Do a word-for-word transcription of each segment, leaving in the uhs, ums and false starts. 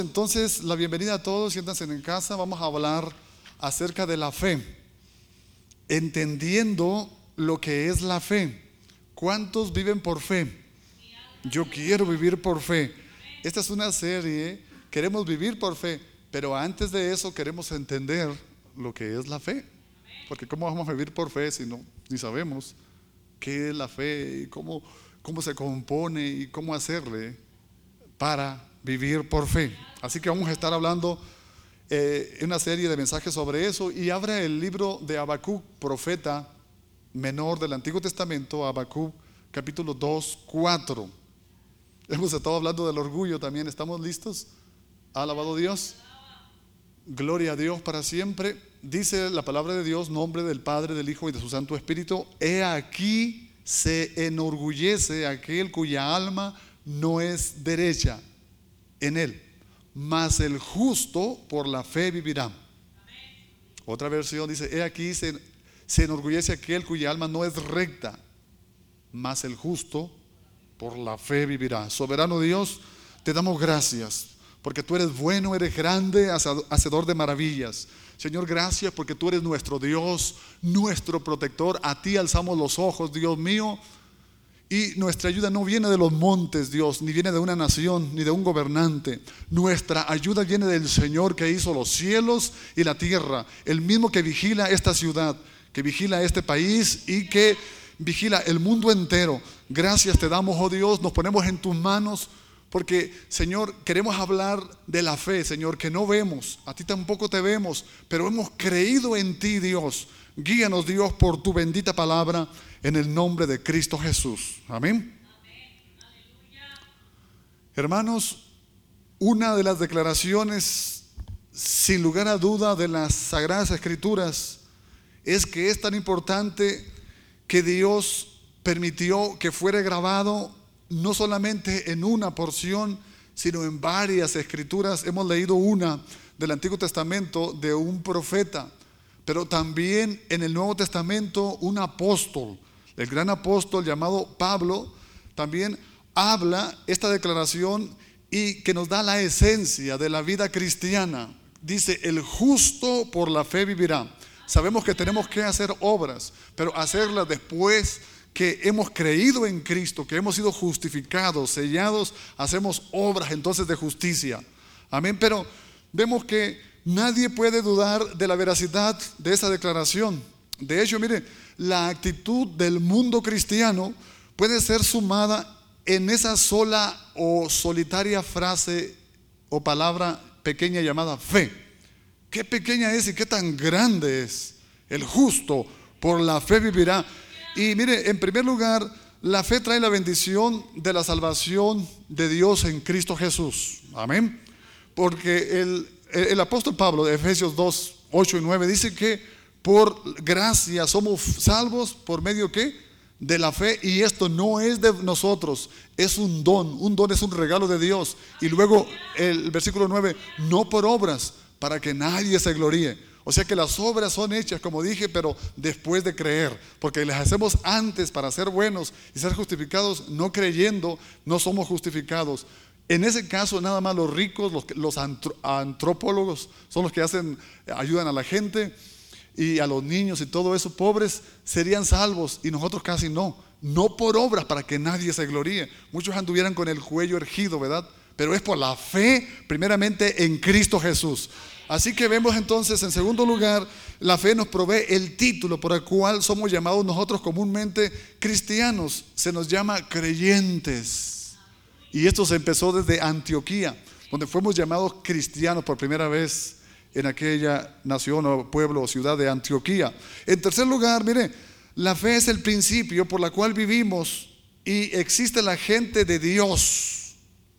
Entonces, la bienvenida a todos, siéntanse en casa. Vamos a hablar acerca de la fe, entendiendo lo que es la fe. ¿Cuántos viven por fe? Yo quiero vivir por fe. Esta es una serie, queremos vivir por fe, pero antes de eso queremos entender lo que es la fe. Porque ¿cómo vamos a vivir por fe si no, ni sabemos qué es la fe y cómo, cómo se compone y cómo hacerle para vivir por fe? Así que vamos a estar hablando eh, en una serie de mensajes sobre eso. Y abre el libro de Habacuc, profeta menor del Antiguo Testamento, Habacuc capítulo dos, cuatro. Hemos estado hablando del orgullo también. ¿Estamos listos? Alabado Dios. Gloria a Dios para siempre. Dice la palabra de Dios, nombre del Padre, del Hijo y de su Santo Espíritu: he aquí se enorgullece aquel cuya alma no es derecha en él, mas el justo por la fe vivirá. Amén. Otra versión dice: he aquí se, se enorgullece aquel cuya alma no es recta, mas el justo por la fe vivirá. Soberano Dios, te damos gracias porque tú eres bueno, eres grande, hacedor de maravillas. Señor, gracias porque tú eres nuestro Dios, nuestro protector. A ti alzamos los ojos, Dios mío. Y nuestra ayuda no viene de los montes, Dios, ni viene de una nación, ni de un gobernante. Nuestra ayuda viene del Señor que hizo los cielos y la tierra. El mismo que vigila esta ciudad, que vigila este país y que vigila el mundo entero. Gracias te damos, oh Dios, nos ponemos en tus manos. Porque, Señor, queremos hablar de la fe, Señor, que no vemos, a ti tampoco te vemos, pero hemos creído en ti, Dios. Guíanos, Dios, por tu bendita palabra, en el nombre de Cristo Jesús. Amén. Amén. Hermanos, una de las declaraciones, sin lugar a duda, de las Sagradas Escrituras, es que es tan importante que Dios permitió que fuera grabado no solamente en una porción, sino en varias escrituras. Hemos leído una del Antiguo Testamento de un profeta, pero también en el Nuevo Testamento un apóstol, el gran apóstol llamado Pablo, también habla esta declaración y que nos da la esencia de la vida cristiana. Dice: el justo por la fe vivirá. Sabemos que tenemos que hacer obras, pero hacerlas después que hemos creído en Cristo, que hemos sido justificados, sellados, hacemos obras entonces de justicia. Amén. Pero vemos que nadie puede dudar de la veracidad de esa declaración. De hecho, mire, la actitud del mundo cristiano puede ser sumada en esa sola o solitaria frase o palabra pequeña llamada fe. Qué pequeña es y qué tan grande es. El justo por la fe vivirá. Y mire, en primer lugar, la fe trae la bendición de la salvación de Dios en Cristo Jesús. Amén. Porque el, el apóstol Pablo de Efesios dos, ocho y nueve dice que por gracia somos salvos por medio ¿qué? De la fe, y esto no es de nosotros, es un don. Un don es un regalo de Dios. Y luego el versículo nueve: no por obras, para que nadie se gloríe. O sea que las obras son hechas, como dije, pero después de creer, porque las hacemos antes para ser buenos y ser justificados. No creyendo, no somos justificados. En ese caso, nada más los ricos, los, los antropólogos son los que hacen, ayudan a la gente y a los niños y todo eso. Pobres serían salvos y nosotros casi no. No por obras, para que nadie se gloríe. Muchos anduvieran con el cuello erguido, ¿verdad? Pero es por la fe, primeramente en Cristo Jesús. Así que vemos entonces, en segundo lugar, la fe nos provee el título por el cual somos llamados nosotros comúnmente cristianos. Se nos llama creyentes. Y esto se empezó desde Antioquía, donde fuimos llamados cristianos por primera vez en aquella nación o pueblo o ciudad de Antioquía. En tercer lugar, mire, la fe es el principio por la cual vivimos y existe la gente de Dios.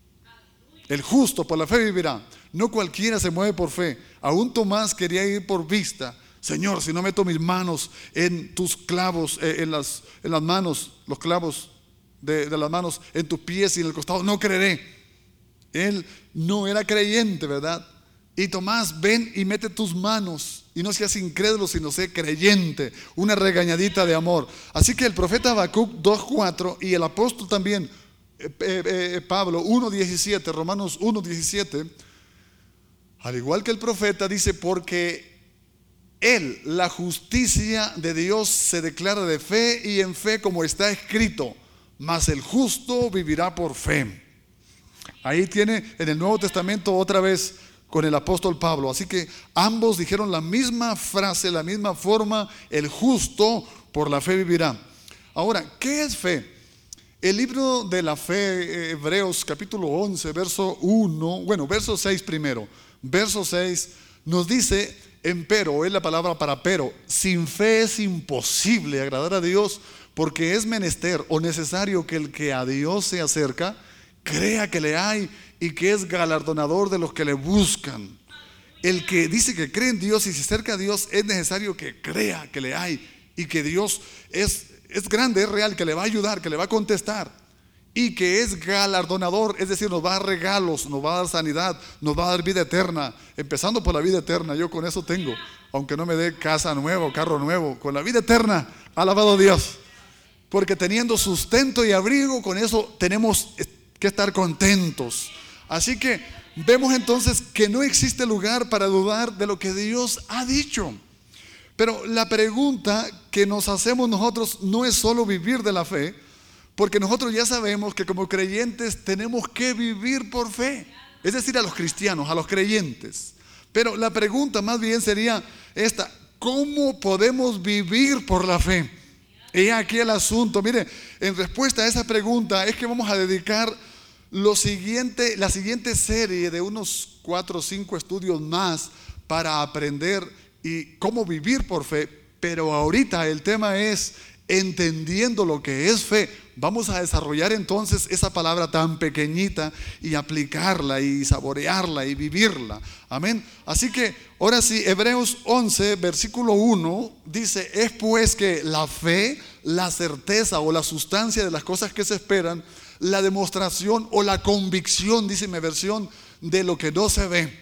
El justo por la fe vivirá. No cualquiera se mueve por fe. Aún Tomás quería ir por vista. Señor, si no meto mis manos en tus clavos, eh, en, las, en las manos, los clavos de, de las manos, en tus pies y en el costado, no creeré. Él no era creyente, ¿verdad? Y Tomás, ven y mete tus manos, y no seas incrédulo, sino sé creyente. Una regañadita de amor. Así que el profeta Habacuc dos, cuatro y el apóstol también, eh, eh, Pablo uno, diecisiete, Romanos uno, diecisiete, Al igual que el profeta dice, porque Él, la justicia de Dios, se declara de fe y en fe, como está escrito, mas el justo vivirá por fe. Ahí tiene en el Nuevo Testamento otra vez con el apóstol Pablo. Así que ambos dijeron la misma frase, la misma forma: el justo por la fe vivirá. Ahora, ¿qué es fe? El libro de la fe, Hebreos capítulo once, verso uno, bueno, verso seis primero. Verso seis nos dice: empero, es la palabra para pero, sin fe es imposible agradar a Dios, porque es menester o necesario que el que a Dios se acerca crea que le hay y que es galardonador de los que le buscan. El que dice que cree en Dios y se acerca a Dios, es necesario que crea que le hay y que Dios es, es grande, es real, que le va a ayudar, que le va a contestar y que es galardonador, es decir, nos va a dar regalos, nos va a dar sanidad, nos va a dar vida eterna, empezando por la vida eterna. Yo con eso tengo, aunque no me dé casa nueva, carro nuevo, con la vida eterna, alabado Dios, porque teniendo sustento y abrigo, con eso tenemos que estar contentos. Así que vemos entonces que no existe lugar para dudar de lo que Dios ha dicho. Pero la pregunta que nos hacemos nosotros no es solo vivir de la fe, porque nosotros ya sabemos que como creyentes tenemos que vivir por fe, es decir, a los cristianos, a los creyentes. Pero la pregunta más bien sería esta: ¿cómo podemos vivir por la fe? Y aquí el asunto. Mire, en respuesta a esa pregunta es que vamos a dedicar lo siguiente, la siguiente serie de unos cuatro o cinco estudios más para aprender y cómo vivir por fe. Pero ahorita el tema es entendiendo lo que es fe. Vamos a desarrollar entonces esa palabra tan pequeñita y aplicarla y saborearla y vivirla. Amén. Así que ahora sí, Hebreos once, versículo uno dice: es pues que la fe, la certeza o la sustancia de las cosas que se esperan, la demostración o la convicción, dice mi versión, de lo que no se ve.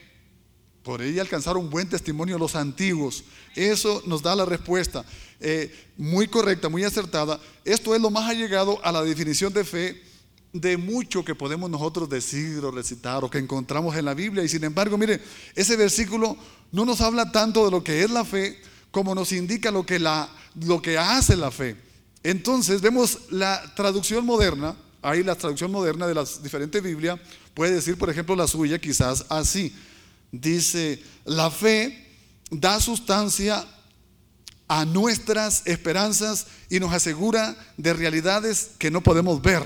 Por ella alcanzaron buen testimonio los antiguos. Eso nos da la respuesta eh, muy correcta, muy acertada. Esto es lo más allegado a la definición de fe de mucho que podemos nosotros decir o recitar o que encontramos en la Biblia. Y sin embargo, mire, ese versículo no nos habla tanto de lo que es la fe como nos indica lo que, la, lo que hace la fe. Entonces vemos la traducción moderna. Ahí la traducción moderna de las diferentes Biblias puede decir, por ejemplo, la suya quizás así. Dice: la fe da sustancia a nuestras esperanzas y nos asegura de realidades que no podemos ver.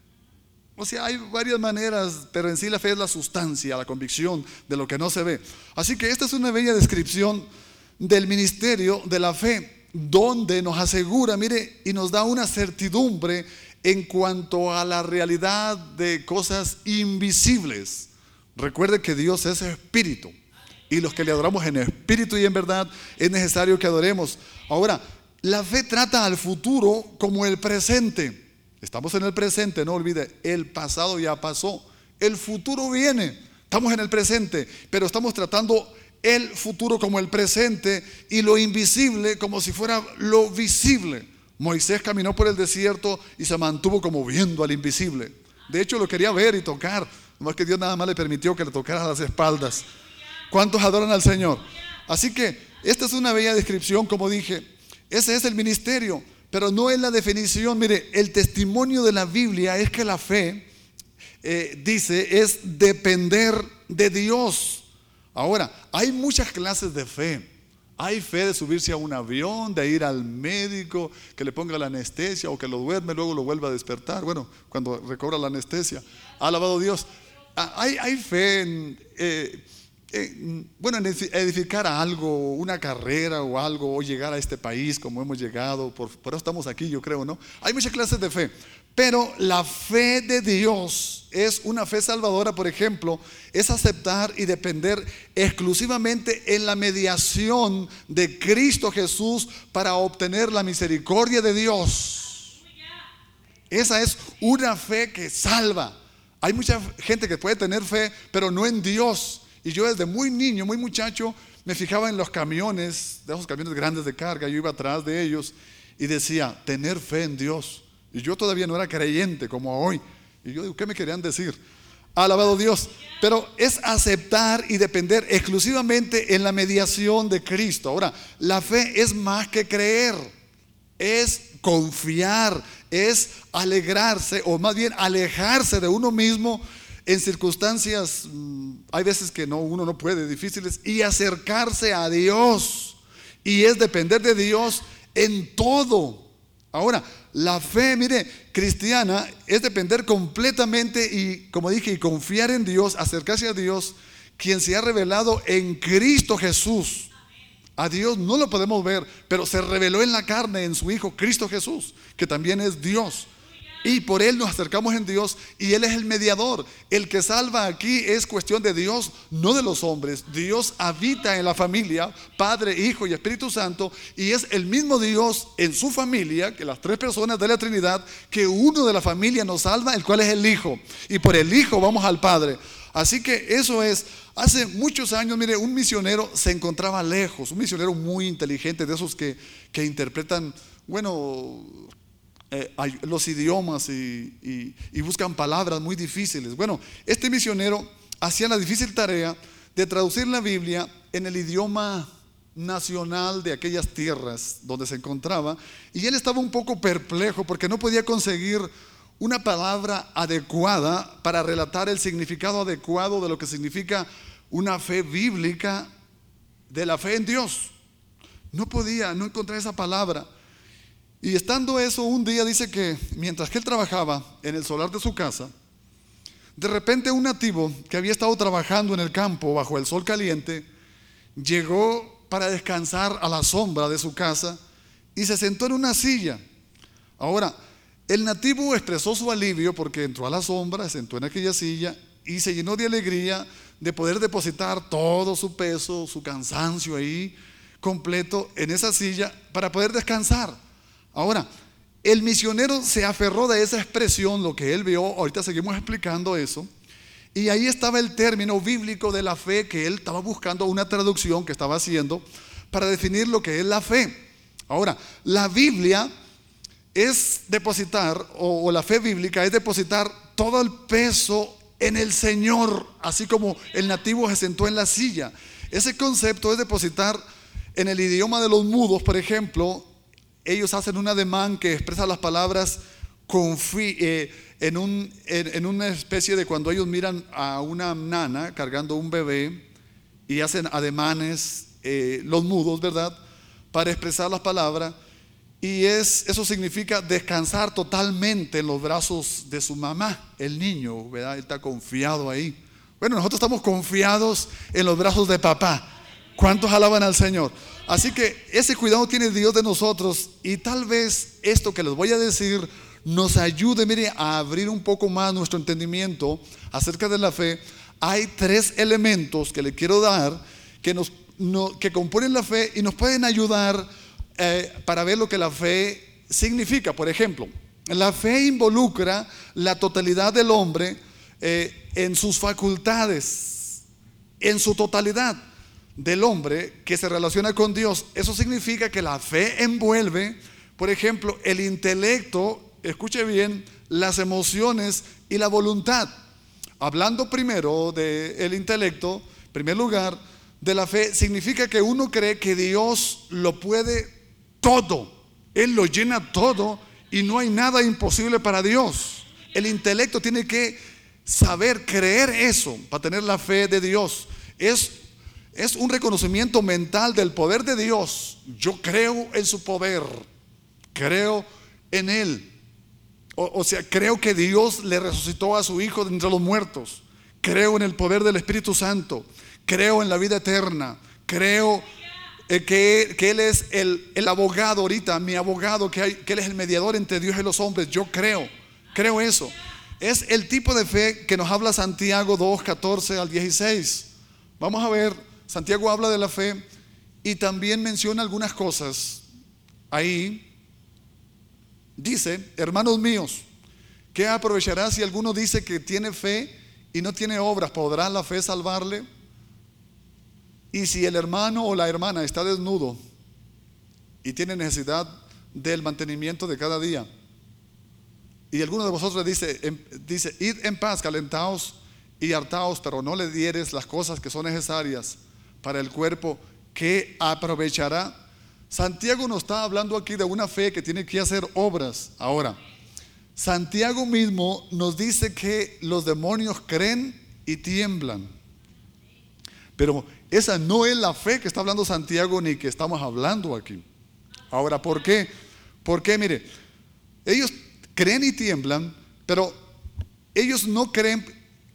O sea, hay varias maneras, pero en sí la fe es la sustancia, la convicción de lo que no se ve. Así que esta es una bella descripción del ministerio de la fe, donde nos asegura, mire, y nos da una certidumbre en cuanto a la realidad de cosas invisibles. Recuerde que Dios es espíritu, y los que le adoramos en espíritu y en verdad es necesario que adoremos. Ahora, la fe trata al futuro como el presente. Estamos en el presente, no olvide, el pasado ya pasó, el futuro viene. Estamos en el presente, pero estamos tratando el futuro como el presente y lo invisible como si fuera lo visible. Moisés caminó por el desierto y se mantuvo como viendo al invisible. De hecho, lo quería ver y tocar, nomás que Dios nada más le permitió que le tocara las espaldas. ¿Cuántos adoran al Señor? Así que esta es una bella descripción, como dije. Ese es el ministerio, pero no es la definición. Mire, el testimonio de la Biblia es que la fe, eh, dice, es depender de Dios. Ahora, hay muchas clases de fe. Hay fe de subirse a un avión, de ir al médico, que le ponga la anestesia o que lo duerme, luego lo vuelva a despertar. Bueno, cuando recobra la anestesia. Alabado Dios. Hay, hay fe en, eh, eh, bueno, en edificar algo, una carrera o algo, o llegar a este país como hemos llegado. Por, por eso estamos aquí, yo creo, ¿no? Hay muchas clases de fe. Pero la fe de Dios es una fe salvadora, por ejemplo, es aceptar y depender exclusivamente en la mediación de Cristo Jesús para obtener la misericordia de Dios. Esa es una fe que salva. Hay mucha gente que puede tener fe, pero no en Dios. Y yo desde muy niño, muy muchacho, me fijaba en los camiones, de esos camiones grandes de carga, yo iba atrás de ellos y decía, tener fe en Dios. Y yo todavía no era creyente como hoy. Y yo digo, ¿qué me querían decir? Alabado Dios. Pero es aceptar y depender exclusivamente en la mediación de Cristo. Ahora, la fe es más que creer, es confiar, es alegrarse, o más bien alejarse de uno mismo en circunstancias, hay veces que no, uno no puede, difíciles, y acercarse a Dios. Y es depender de Dios en todo. Ahora, la fe, mire, cristiana es depender completamente y, como dije, y confiar en Dios, acercarse a Dios, quien se ha revelado en Cristo Jesús. A Dios no lo podemos ver, pero se reveló en la carne, en su Hijo Cristo Jesús, que también es Dios. Y por Él nos acercamos en Dios, y Él es el mediador. El que salva aquí es cuestión de Dios, no de los hombres. Dios habita en la familia, Padre, Hijo y Espíritu Santo, y es el mismo Dios en su familia, que las tres personas de la Trinidad, que uno de la familia nos salva, el cual es el Hijo. Y por el Hijo vamos al Padre. Así que eso es. Hace muchos años, mire, un misionero se encontraba lejos, un misionero muy inteligente, de esos que, que interpretan, bueno, eh, los idiomas y, y, y buscan palabras muy difíciles. Bueno, este misionero hacía la difícil tarea de traducir la Biblia en el idioma nacional de aquellas tierras donde se encontraba, y él estaba un poco perplejo porque no podía conseguir una palabra adecuada para relatar el significado adecuado de lo que significa una fe bíblica, de la fe en Dios. No podía, no encontrar esa palabra. Y estando eso, un día dice que mientras que él trabajaba en el solar de su casa, de repente un nativo que había estado trabajando en el campo bajo el sol caliente llegó para descansar a la sombra de su casa y se sentó en una silla. Ahora, el nativo expresó su alivio porque entró a la sombra, se sentó en aquella silla y se llenó de alegría de poder depositar todo su peso, su cansancio ahí completo en esa silla para poder descansar. Ahora, el misionero se aferró de esa expresión, lo que él vio, ahorita seguimos explicando eso, y ahí estaba el término bíblico de la fe que él estaba buscando, una traducción que estaba haciendo para definir lo que es la fe. Ahora, la Biblia es depositar, o, o la fe bíblica es depositar todo el peso en el Señor, así como el nativo se sentó en la silla. Ese concepto es depositar en el idioma de los mudos, por ejemplo, ellos hacen un ademán que expresa las palabras confí, eh, en, un, en, en una especie de cuando ellos miran a una nana cargando un bebé y hacen ademanes, eh, los mudos, ¿verdad?, para expresar las palabras. Y es, eso significa descansar totalmente en los brazos de su mamá, el niño, ¿verdad? Él está confiado ahí. Bueno, nosotros estamos confiados en los brazos de papá. ¿Cuántos alaban al Señor? Así que ese cuidado tiene Dios de nosotros, y tal vez esto que les voy a decir nos ayude, mire, a abrir un poco más nuestro entendimiento acerca de la fe. Hay tres elementos que le quiero dar que, nos, no, que componen la fe y nos pueden ayudar Eh, para ver lo que la fe significa. Por ejemplo, la fe involucra la totalidad del hombre eh, en sus facultades, en su totalidad del hombre que se relaciona con Dios. Eso significa que la fe envuelve, por ejemplo, el intelecto, escuche bien, las emociones y la voluntad. Hablando primero del intelecto, en primer lugar, de la fe, significa que uno cree que Dios lo puede todo, Él lo llena todo y no hay nada imposible para Dios. El intelecto tiene que saber creer eso para tener la fe de Dios. Es, es un reconocimiento mental del poder de Dios. Yo creo en su poder, creo en Él. O, o sea, creo que Dios le resucitó a su Hijo de entre los muertos. Creo en el poder del Espíritu Santo. Creo en la vida eterna. Creo Que, que Él es el, el abogado ahorita, mi abogado, que, hay, que Él es el mediador entre Dios y los hombres. Yo creo, creo eso. Es el tipo de fe que nos habla Santiago dos, catorce al dieciséis. Vamos a ver, Santiago habla de la fe y también menciona algunas cosas. Ahí dice: hermanos míos, ¿qué aprovechará si alguno dice que tiene fe y no tiene obras? ¿Podrá la fe salvarle? Y si el hermano o la hermana está desnudo y tiene necesidad del mantenimiento de cada día, y alguno de vosotros dice, dice id en paz, calentaos y hartaos, pero no le dieres las cosas que son necesarias para el cuerpo, ¿qué aprovechará? Santiago nos está hablando aquí de una fe que tiene que hacer obras. Ahora, Santiago mismo nos dice que los demonios creen y tiemblan. Pero esa no es la fe que está hablando Santiago ni que estamos hablando aquí. Ahora, ¿por qué? Porque mire, ellos creen y tiemblan, pero ellos no creen,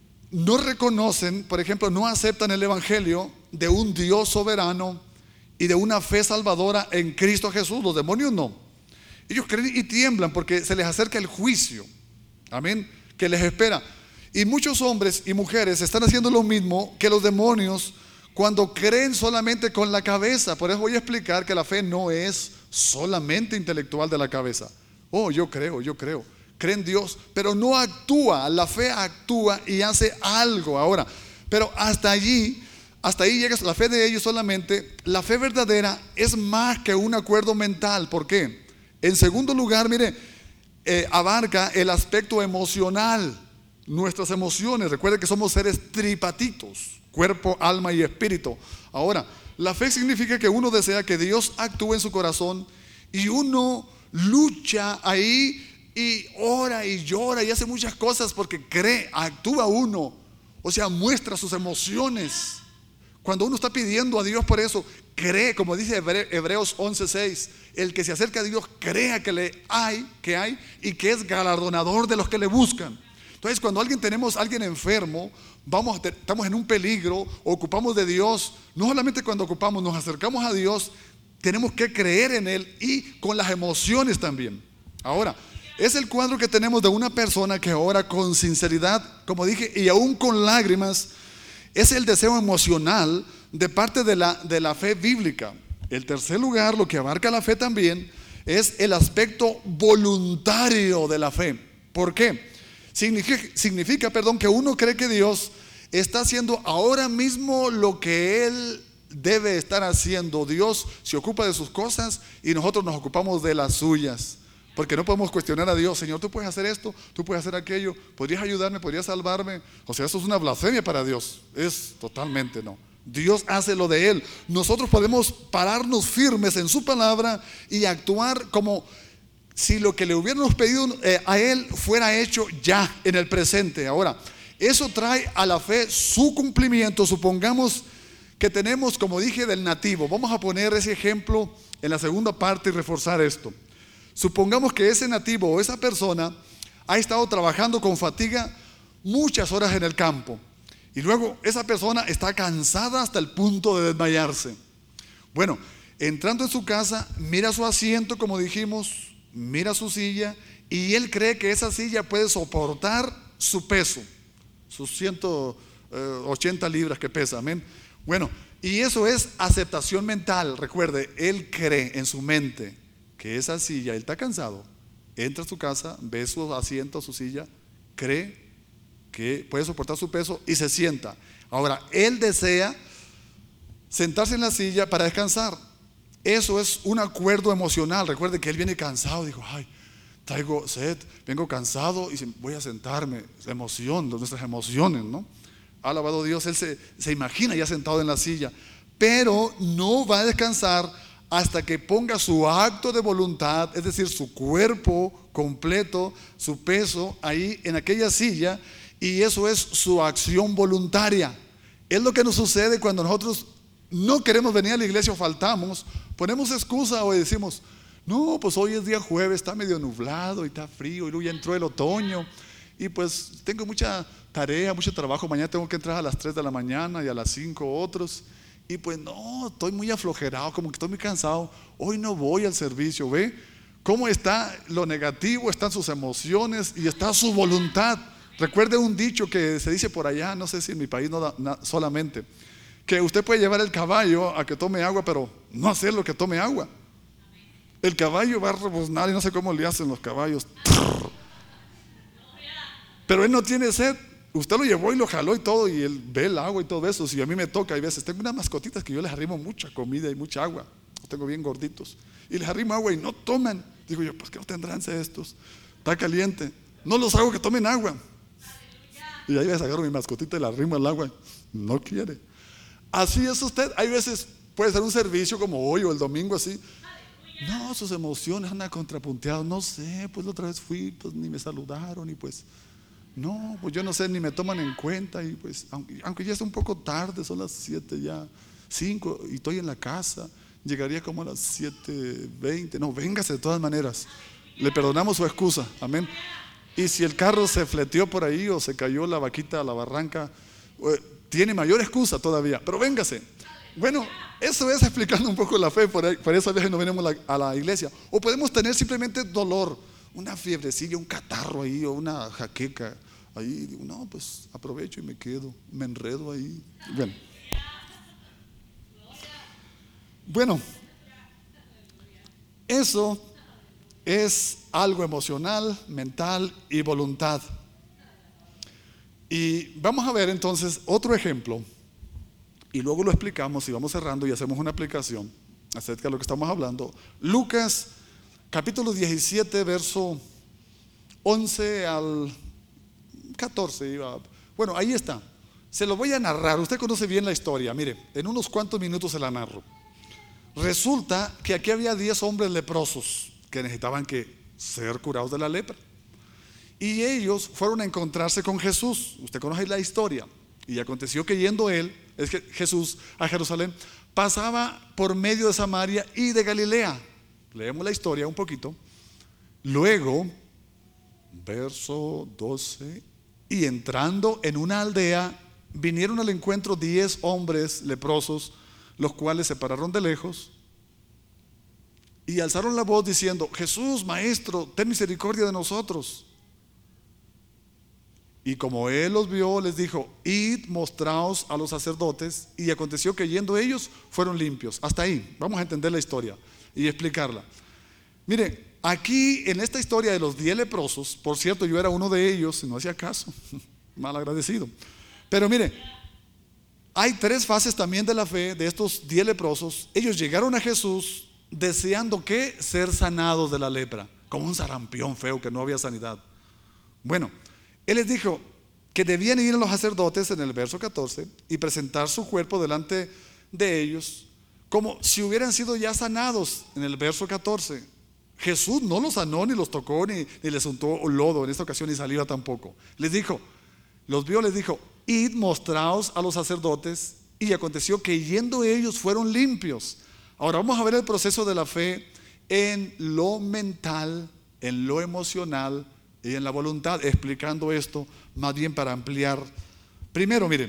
no reconocen, por ejemplo, no aceptan el evangelio de un Dios soberano y de una fe salvadora en Cristo Jesús. Los demonios no. Ellos creen y tiemblan porque se les acerca el juicio, amén, que les espera. Y muchos hombres y mujeres están haciendo lo mismo que los demonios cuando creen solamente con la cabeza. Por eso voy a explicar que la fe no es solamente intelectual de la cabeza. Oh, yo creo, yo creo. Cree en Dios, pero no actúa. La fe actúa y hace algo. Ahora, pero hasta allí, hasta ahí llega la fe de ellos solamente. La fe verdadera es más que un acuerdo mental. ¿Por qué? En segundo lugar, mire, eh, abarca el aspecto emocional. Nuestras emociones, recuerde que somos seres tripatitos, cuerpo, alma y espíritu. Ahora, la fe significa que uno desea que Dios actúe en su corazón y uno lucha ahí y ora y llora y hace muchas cosas porque cree, actúa uno, o sea, muestra sus emociones. Cuando uno está pidiendo a Dios por eso, cree, como dice Hebreos once seis, el que se acerca a Dios crea que le hay, que hay y que es galardonador de los que le buscan. Entonces, cuando alguien tenemos a alguien enfermo, vamos, estamos en un peligro, ocupamos de Dios. No solamente cuando ocupamos, nos acercamos a Dios, tenemos que creer en Él y con las emociones también. Ahora, es el cuadro que tenemos de una persona que ora con sinceridad, como dije, y aún con lágrimas. Es el deseo emocional de parte de la, de la fe bíblica. El tercer lugar, lo que abarca la fe también, es el aspecto voluntario de la fe. ¿Por qué? Significa, significa, perdón, que uno cree que Dios está haciendo ahora mismo lo que Él debe estar haciendo. Dios se ocupa de sus cosas y nosotros nos ocupamos de las suyas. Porque no podemos cuestionar a Dios. Señor, tú puedes hacer esto, tú puedes hacer aquello, podrías ayudarme, podrías salvarme. O sea, eso es una blasfemia para Dios. Es totalmente no. Dios hace lo de Él. Nosotros podemos pararnos firmes en su palabra y actuar como si lo que le hubiéramos pedido eh, a Él fuera hecho ya en el presente. Ahora, eso trae a la fe su cumplimiento. Supongamos que tenemos, como dije, del nativo. Vamos a poner ese ejemplo en la segunda parte y reforzar esto. Supongamos que ese nativo o esa persona ha estado trabajando con fatiga muchas horas en el campo y luego esa persona está cansada hasta el punto de desmayarse. Bueno, entrando en su casa, mira su asiento, como dijimos, mira su silla y él cree que esa silla puede soportar su peso, sus ciento ochenta libras que pesa, amén. Bueno, y eso es aceptación mental. Recuerde, él cree en su mente que esa silla, él está cansado, entra a su casa, ve su asiento, su silla, cree que puede soportar su peso y se sienta. Ahora, él desea sentarse en la silla para descansar. Eso es un acuerdo emocional. Recuerde que él viene cansado, dijo, ay, traigo sed, vengo cansado y voy a sentarme. Emoción, nuestras emociones, ¿no? Alabado Dios, él se, se imagina ya sentado en la silla, pero no va a descansar hasta que ponga su acto de voluntad, es decir, su cuerpo completo, su peso ahí en aquella silla, y eso es su acción voluntaria. Es lo que nos sucede cuando nosotros no queremos venir a la iglesia o faltamos, ponemos excusa o decimos, no, pues hoy es día jueves, está medio nublado y está frío y luego ya entró el otoño y pues tengo mucha tarea, mucho trabajo, mañana tengo que entrar a las tres de la mañana y a las cinco otros. Y pues no, estoy muy aflojerado, como que estoy muy cansado. Hoy no voy al servicio. ¿Ve cómo está lo negativo? Están sus emociones y está su voluntad. Recuerde un dicho que se dice por allá, no sé si en mi país no da, na, solamente, que usted puede llevar el caballo a que tome agua, pero no hacer lo que tome agua. El caballo va a rebuznar y no sé cómo le hacen los caballos. Pero él no tiene sed. Usted lo llevó y lo jaló y todo, y él ve el agua y todo eso. Si a mí me toca, hay veces, tengo unas mascotitas que yo les arrimo mucha comida y mucha agua, los tengo bien gorditos, y les arrimo agua y no toman. Digo yo, pues ¿qué no tendrán sed estos? Está caliente. No los hago que tomen agua. Y ahí ves, agarro mi mascotita y la arrimo al agua. No quiere. Así es usted. Hay veces puede ser un servicio como hoy o el domingo así. No, sus emociones andan contrapunteadas. No sé, pues la otra vez fui, pues ni me saludaron y pues no, pues yo no sé, ni me toman en cuenta. Y pues, aunque, aunque ya es un poco tarde, son las siete ya, cinco, y estoy en la casa, llegaría como a las siete veinte. No, véngase de todas maneras. Le perdonamos su excusa, amén. Y si el carro se fleteó por ahí o se cayó la vaquita a la barranca, tiene mayor excusa todavía, pero véngase. Bueno, eso es explicando un poco la fe. Por, ahí, por eso a veces no venimos la, a la iglesia. O podemos tener simplemente dolor, una fiebrecilla, un catarro ahí, o una jaqueca ahí. Digo, no, pues aprovecho y me quedo, me enredo ahí. Bueno, bueno, eso es algo emocional, mental y voluntad. Y vamos a ver entonces otro ejemplo. Y luego lo explicamos y vamos cerrando y hacemos una aplicación acerca de lo que estamos hablando. Lucas capítulo diecisiete, verso once al catorce. Bueno, ahí está. Se lo voy a narrar. Usted conoce bien la historia. Mire, en unos cuantos minutos se la narro. Resulta que aquí había diez hombres leprosos que necesitaban que ser curados de la lepra. Y ellos fueron a encontrarse con Jesús. Usted conoce la historia. Y aconteció que yendo él, es que Jesús a Jerusalén, pasaba por medio de Samaria y de Galilea. Leemos la historia un poquito. Luego, verso doce, y entrando en una aldea, vinieron al encuentro diez hombres leprosos, los cuales se pararon de lejos y alzaron la voz diciendo: Jesús, Maestro, ten misericordia de nosotros. Y como él los vio, les dijo: id, mostraos a los sacerdotes. Y aconteció que yendo ellos, fueron limpios. Hasta ahí, vamos a entender la historia y explicarla. Mire, aquí en esta historia de los diez leprosos, por cierto, yo era uno de ellos, no hacía caso, mal agradecido. Pero mire, hay tres fases también de la fe de estos diez leprosos. Ellos llegaron a Jesús deseando que ser sanados de la lepra, como un sarampión feo que no había sanidad. Bueno, él les dijo que debían ir a los sacerdotes en el verso catorce y presentar su cuerpo delante de ellos como si hubieran sido ya sanados en el verso catorce. Jesús no los sanó, ni los tocó, ni, ni les untó lodo en esta ocasión, ni saliva tampoco. Les dijo, los vio, les dijo: id, mostraos a los sacerdotes. Y aconteció que yendo ellos fueron limpios. Ahora vamos a ver el proceso de la fe en lo mental, en lo emocional y en la voluntad, explicando esto más bien para ampliar. Primero, miren,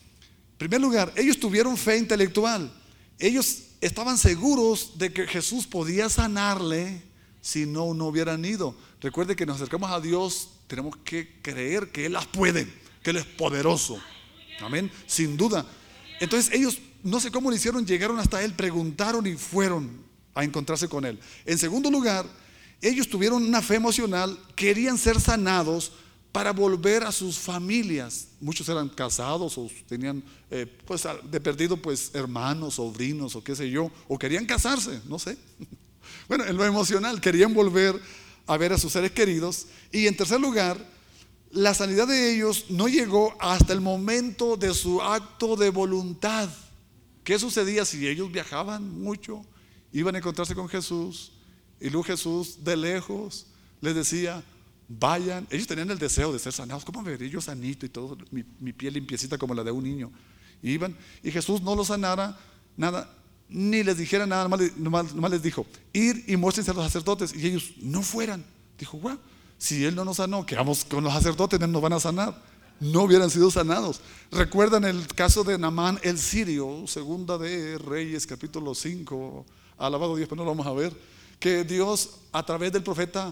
en primer lugar, ellos tuvieron fe intelectual. Ellos estaban seguros de que Jesús podía sanarle si no, no hubieran ido. Recuerde que nos acercamos a Dios, tenemos que creer que Él las puede, que Él es poderoso. Amén, sin duda. Entonces ellos, no sé cómo lo hicieron, llegaron hasta Él, preguntaron y fueron a encontrarse con Él. En segundo lugar, ellos tuvieron una fe emocional, querían ser sanados para volver a sus familias. Muchos eran casados o tenían eh, pues de perdido pues hermanos, sobrinos o qué sé yo, o querían casarse, no sé. Bueno, en lo emocional querían volver a ver a sus seres queridos. Y en tercer lugar, la sanidad de ellos no llegó hasta el momento de su acto de voluntad. ¿Qué sucedía si ellos viajaban mucho, iban a encontrarse con Jesús? Y luego Jesús de lejos les decía: vayan. Ellos tenían el deseo de ser sanados. ¿Cómo me vería yo sanito y todo, mi, mi piel limpiecita como la de un niño? Y iban, y Jesús no los sanara, nada, ni les dijera nada, nomás, nomás, nomás les dijo: ir y muéstrense a los sacerdotes. Y ellos no fueran. Dijo: bueno, si Él no nos sanó, que vamos con los sacerdotes, no nos van a sanar. No hubieran sido sanados. ¿Recuerdan el caso de Naamán el sirio? Segunda de Reyes capítulo cinco. Alabado Dios, pero no lo vamos a ver. Que Dios a través del profeta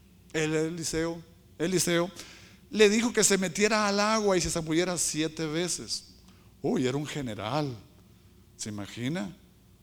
Eliseo, Eliseo le dijo que se metiera al agua y se zambullera siete veces. Uy, era un general, ¿se imagina?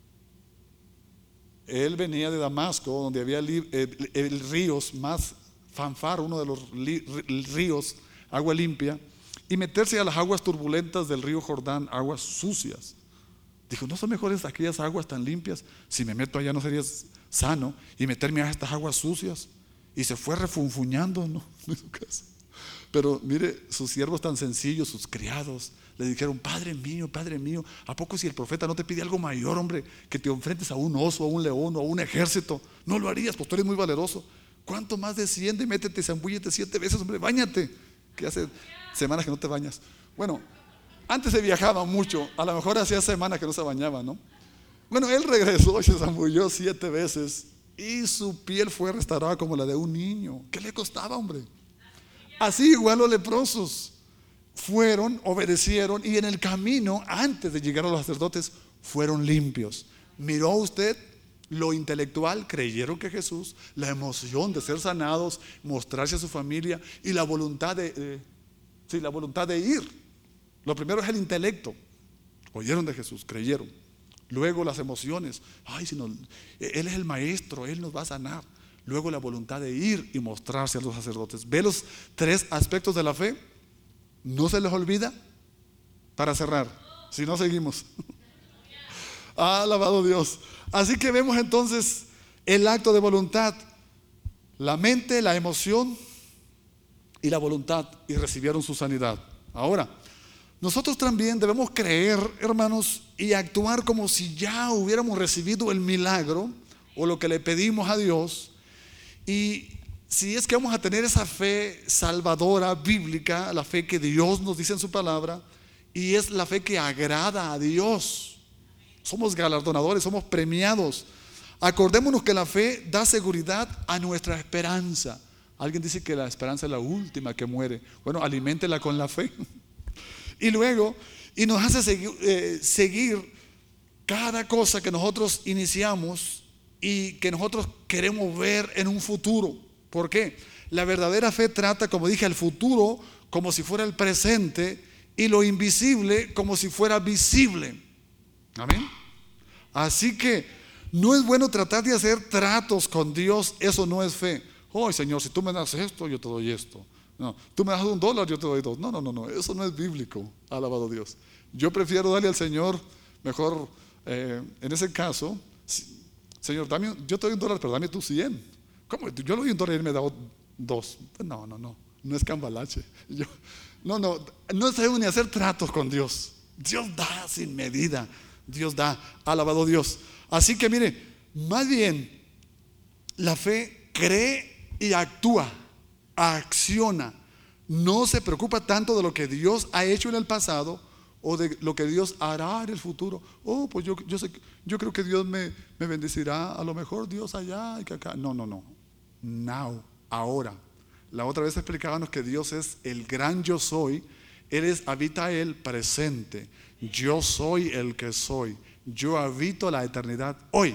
Él venía de Damasco, donde había el, el, el ríos más Fanfar, uno de los li, ríos, agua limpia, y meterse a las aguas turbulentas del río Jordán, aguas sucias. Dijo: ¿no son mejores aquellas aguas tan limpias? Si me meto allá no sería sano, y meterme a estas aguas sucias. Y se fue refunfuñando, ¿no? En su casa. Pero mire, sus siervos tan sencillos, sus criados, le dijeron: Padre mío, Padre mío, ¿a poco si el profeta no te pide algo mayor, hombre? Que te enfrentes a un oso, a un león o a un ejército. No lo harías, pues tú eres muy valeroso. ¿Cuánto más desciende? Métete, zambúllete siete veces, hombre, báñate. Que hace semanas que no te bañas. Bueno, antes se viajaba mucho, a lo mejor hacía semanas que no se bañaba, ¿no? Bueno, él regresó y se zambulló siete veces y su piel fue restaurada como la de un niño. ¿Qué le costaba, hombre? Así igual los leprosos fueron, obedecieron, y en el camino, antes de llegar a los sacerdotes, fueron limpios. Miró usted lo intelectual, creyeron que Jesús, la emoción de ser sanados, mostrarse a su familia y la voluntad de, eh, sí, la voluntad de ir. Lo primero es el intelecto. Oyeron de Jesús, creyeron. Luego las emociones. Ay, si nos, Él es el maestro, Él nos va a sanar. Luego la voluntad de ir y mostrarse a los sacerdotes. ¿Ve los tres aspectos de la fe? ¿No se les olvida? Para cerrar, si no seguimos. Alabado Dios. Así que vemos entonces el acto de voluntad. La mente, la emoción y la voluntad, y recibieron su sanidad. Ahora, nosotros también debemos creer, hermanos, y actuar como si ya hubiéramos recibido el milagro o lo que le pedimos a Dios. Y si es que vamos a tener esa fe salvadora, bíblica, la fe que Dios nos dice en su palabra, y es la fe que agrada a Dios. Somos galardonadores, somos premiados. Acordémonos que la fe da seguridad a nuestra esperanza. Alguien dice que la esperanza es la última que muere. Bueno, aliméntela con la fe. Y luego, y nos hace seguir, eh, seguir cada cosa que nosotros iniciamos y que nosotros queremos ver en un futuro. ¿Por qué? La verdadera fe trata, como dije, el futuro como si fuera el presente y lo invisible como si fuera visible. Amén. Así que no es bueno tratar de hacer tratos con Dios. Eso no es fe. Oh, Señor, si tú me das esto, yo te doy esto. No, tú me das un dólar, yo te doy dos. No, no, no, no, eso no es bíblico. Alabado Dios. Yo prefiero darle al Señor mejor, eh, en ese caso, Señor, dame, yo te doy un dólar, pero dame tú cien. ¿Cómo? Yo le doy un dólar y él me da dos. No, no, no, no es cambalache. Yo, no, no, no sabemos ni hacer tratos con Dios. Dios da sin medida. Dios da, alabado Dios. Así que mire, más bien, la fe cree y actúa, acciona. No se preocupa tanto de lo que Dios ha hecho en el pasado o de lo que Dios hará en el futuro. Oh, pues yo, yo, sé, yo creo que Dios me, me bendecirá. A lo mejor Dios allá y que acá. No, no, no. Now, ahora. La otra vez explicábamos que Dios es el gran yo soy. Él es, habita Él presente. Yo soy el que soy. Yo habito la eternidad hoy.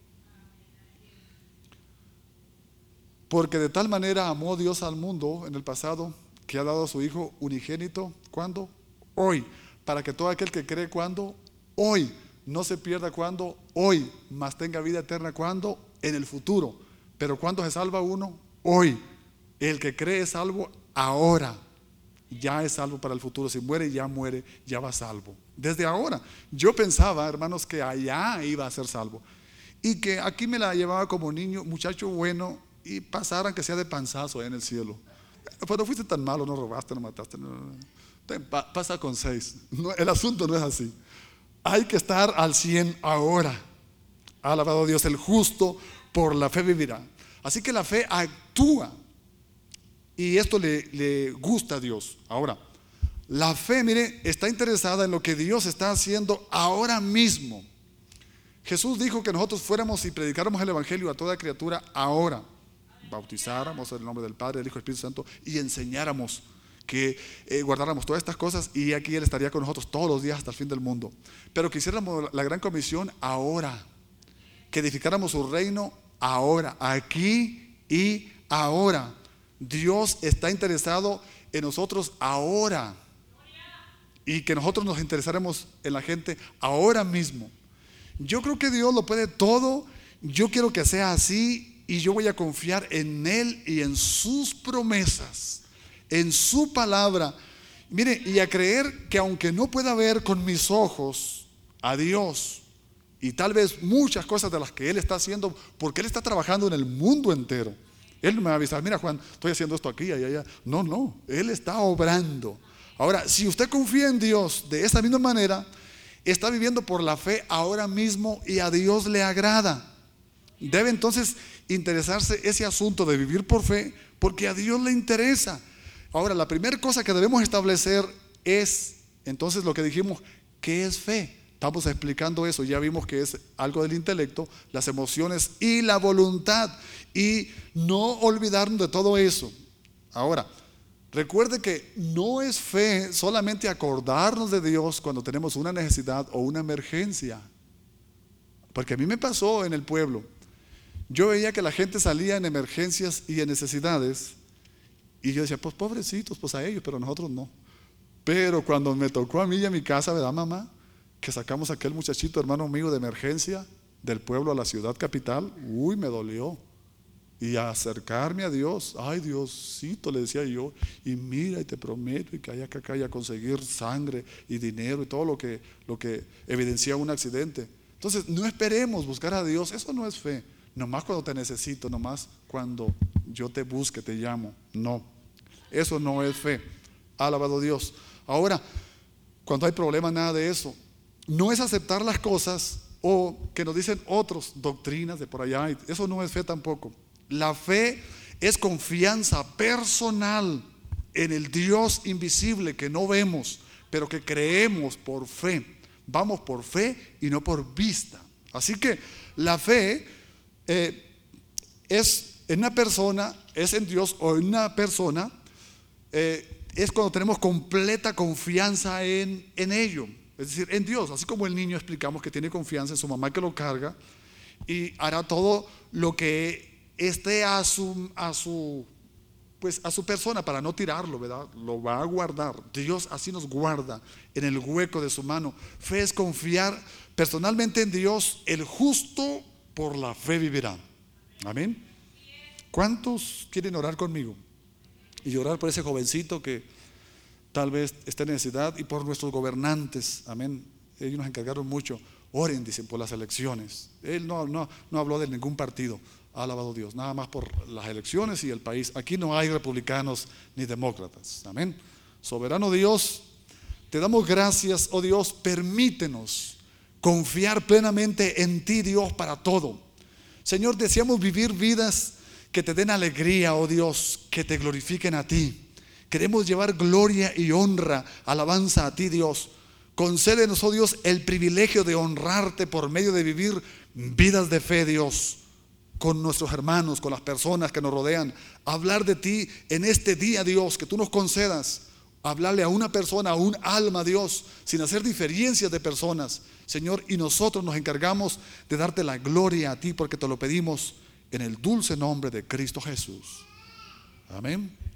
Porque de tal manera amó Dios al mundo en el pasado, que ha dado a su Hijo unigénito. ¿Cuándo? Hoy. Para que todo aquel que cree, ¿cuándo? Hoy. No se pierda, ¿cuándo? Hoy. Mas tenga vida eterna, ¿cuándo? En el futuro. Pero ¿cuándo se salva uno? Hoy. El que cree es salvo ahora. Ya es salvo para el futuro. Si muere, ya muere, ya va salvo. Desde ahora. Yo pensaba, hermanos, que allá iba a ser salvo. Y que aquí me la llevaba como niño, muchacho bueno, y pasaran que sea de panzazo en el cielo. Pero no fuiste tan malo, no robaste, no mataste. No, no, no. Pasa con seis. No, el asunto no es así. Hay que estar al cien ahora. Alabado Dios, el justo por la fe vivirá. Así que la fe actúa. Y esto le, le gusta a Dios. Ahora, la fe, mire, está interesada en lo que Dios está haciendo ahora mismo. Jesús dijo que nosotros fuéramos y predicáramos el evangelio a toda criatura ahora. Bautizáramos en el nombre del Padre, del Hijo y del Espíritu Santo y enseñáramos que eh, guardáramos todas estas cosas, y aquí Él estaría con nosotros todos los días hasta el fin del mundo. Pero que hiciéramos la gran comisión ahora, que edificáramos su reino ahora, aquí y ahora. Dios está interesado en nosotros ahora, y que nosotros nos interesaremos en la gente ahora mismo. Yo creo que Dios lo puede todo. Yo quiero que sea así, y yo voy a confiar en Él y en sus promesas, en su palabra. Mire, y a creer que aunque no pueda ver con mis ojos a Dios y tal vez muchas cosas de las que Él está haciendo, porque Él está trabajando en el mundo entero, Él no me va a avisar, mira Juan, estoy haciendo esto aquí, allá, allá. No, no, Él está obrando. Ahora, si usted confía en Dios de esta misma manera, está viviendo por la fe ahora mismo y a Dios le agrada. Debe entonces interesarse ese asunto de vivir por fe, porque a Dios le interesa. Ahora, la primera cosa que debemos establecer es, entonces, lo que dijimos, ¿qué es fe? Estamos explicando eso, ya vimos que es algo del intelecto, las emociones y la voluntad, y no olvidarnos de todo eso. Ahora, recuerde que no es fe solamente acordarnos de Dios cuando tenemos una necesidad o una emergencia, porque a mí me pasó en el pueblo. Yo veía que la gente salía en emergencias y en necesidades, y yo decía, pues pobrecitos, pues a ellos, pero a nosotros no. Pero cuando me tocó a mí y a mi casa, ¿verdad, mamá? Que sacamos a aquel muchachito, hermano mío, de emergencia del pueblo a la ciudad capital, uy, me dolió. Y a acercarme a Dios, ay Diosito, le decía yo, y mira, y te prometo, y que haya que acá a conseguir sangre y dinero y todo lo que, lo que evidencia un accidente. Entonces, no esperemos buscar a Dios, eso no es fe. Nomás cuando te necesito, nomás cuando yo te busque, te llamo. No, eso no es fe. Alabado Dios. Ahora, cuando hay problemas, nada de eso. No es aceptar las cosas o que nos dicen otros, doctrinas de por allá. Eso no es fe tampoco. La fe es confianza personal en el Dios invisible que no vemos, pero que creemos por fe. Vamos por fe y no por vista. Así que la fe eh, es en una persona, es en Dios o en una persona, eh, es cuando tenemos completa confianza en, en ello. Es decir, en Dios, así como el niño explicamos que tiene confianza en su mamá que lo carga y hará todo lo que esté a su, a su, pues a su persona para no tirarlo, ¿verdad? Lo va a guardar. Dios así nos guarda en el hueco de su mano. Fe es confiar personalmente en Dios. El justo por la fe vivirá. Amén. ¿Cuántos quieren orar conmigo? Y orar por ese jovencito que tal vez esté en necesidad, y por nuestros gobernantes. Amén. Ellos nos encargaron mucho. Oren, dicen, por las elecciones. Él no, no, no habló de ningún partido. Alabado Dios, nada más por las elecciones y el país. Aquí no hay republicanos ni demócratas. Amén. Soberano Dios, te damos gracias, oh Dios. Permítenos confiar plenamente en ti, Dios, para todo. Señor, deseamos vivir vidas que te den alegría, oh Dios, que te glorifiquen a ti. Queremos llevar gloria y honra, alabanza a ti, Dios. Concédenos, oh Dios, el privilegio de honrarte por medio de vivir vidas de fe, Dios, con nuestros hermanos, con las personas que nos rodean. Hablar de ti en este día, Dios, que tú nos concedas. Hablarle a una persona, a un alma, Dios, sin hacer diferencias de personas, Señor. Y nosotros nos encargamos de darte la gloria a ti, porque te lo pedimos en el dulce nombre de Cristo Jesús. Amén.